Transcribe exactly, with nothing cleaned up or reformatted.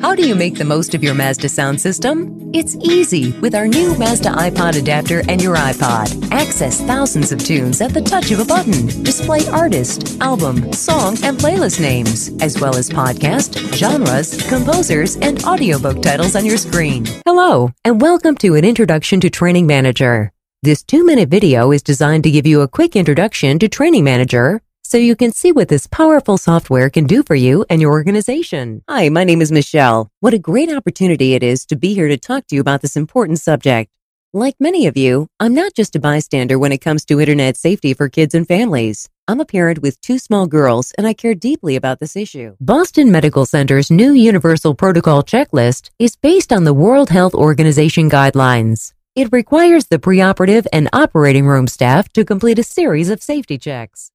How do you make the most of your Mazda sound system? It's easy with our new Mazda iPod adapter and your iPod. Access thousands of tunes at the touch of a button. Display artist, album, song, and playlist names, as well as podcast, genres, composers, and audiobook titles on your screen. Hello, and welcome to an introduction to Training Manager. This two-minute video is designed to give you a quick introduction to Training Manager, so you can see what this powerful software can do for you and your organization. Hi, my name is Michelle. What a great opportunity it is to be here to talk to you about this important subject. Like many of you, I'm not just a bystander when it comes to internet safety for kids and families. I'm a parent with two small girls, and I care deeply about this issue. Boston Medical Center's new Universal Protocol Checklist is based on the World Health Organization guidelines. It requires the preoperative and operating room staff to complete a series of safety checks.